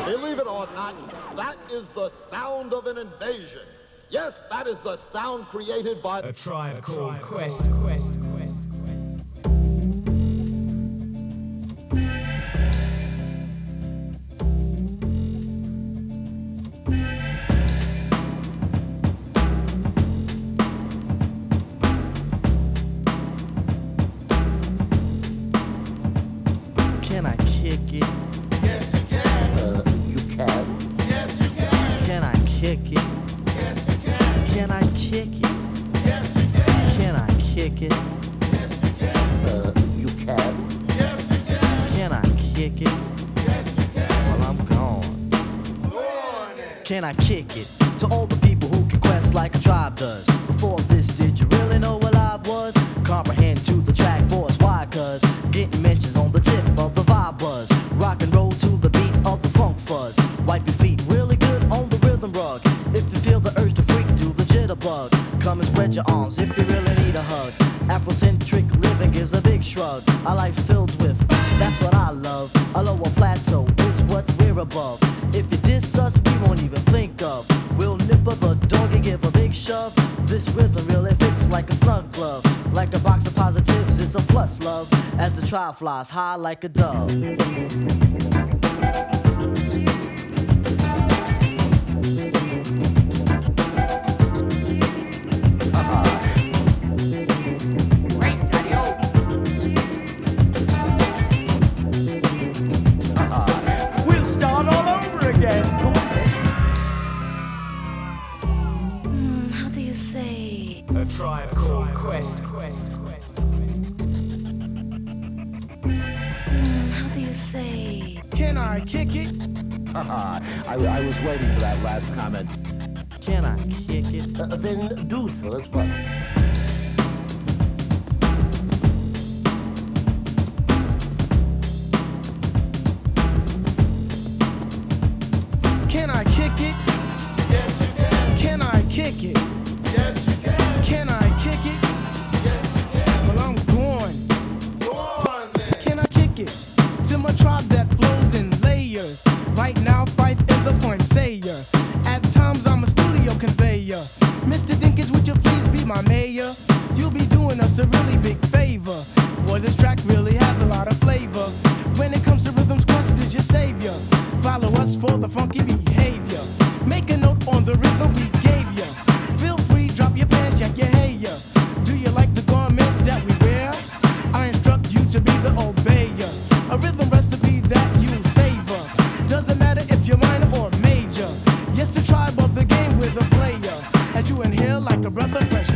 Believe it or not, that is the sound of an invasion. Yes, that is the sound created by A Tribe Called Quest. Can I kick it? Yes, you can. You can. Yes, you can. Can I kick it? Yes, you can. Can I kick it? Yes, you can. Can I kick it? Yes, you can. You can. Yes, you can. Can I kick it? Yes, you can. Well, I'm gone. Go on then. Can I kick it? To all the people who can quest like a tribe does. Before this, did you really know what I was? Comprehend to the track force. Why? Cause getting mentions on the tip of the vibe buzz. Rock and roll to the beat of the funk fuzz. Wipe your feet really good on the rhythm rug. If you feel the urge to freak, do the jitterbug. Come and spread your arms if you really need a hug. Afrocentric living is a big shrug. A life filled with, that's what I love. A lower plateau is what we're above. If you diss us, we won't even think of. We'll nipper the dog and give a big shove. This rhythm really fits like a snug glove. Like a box of positives, it's a plus love. As the tribe flies high like a dove. We'll start all over again. How do you say? A Tribe Called Quest. How do you say? Can I kick it? I was waiting for that last comment. Can I kick it? Then do so at once. Can I kick it? Yes, you can. Can I kick it? Yes, you can. Can I kick it? Yes, you can. Well, I'm going. Go on then. Can I kick it? To my tribe that flows in layers. Right now, Fife is a point sayer. At times, I'm a studio conveyor. Mr. Dinkins, would you please be my mayor? You'll be doing us a really big favor. Boy, this track really has a lot of flavor. When it comes to rhythms, Quest is your savior. Follow us for the funky behavior. Make a note on the rhythm we gave ya. Feel free, drop your pants, check your hair. Do you like the garments that we wear? I instruct you to be the obeyer. A rhythm recipe that you savor. Doesn't matter if you're minor or major. Yes, the tribe of the game with a player. As you inhale like a breath of fresh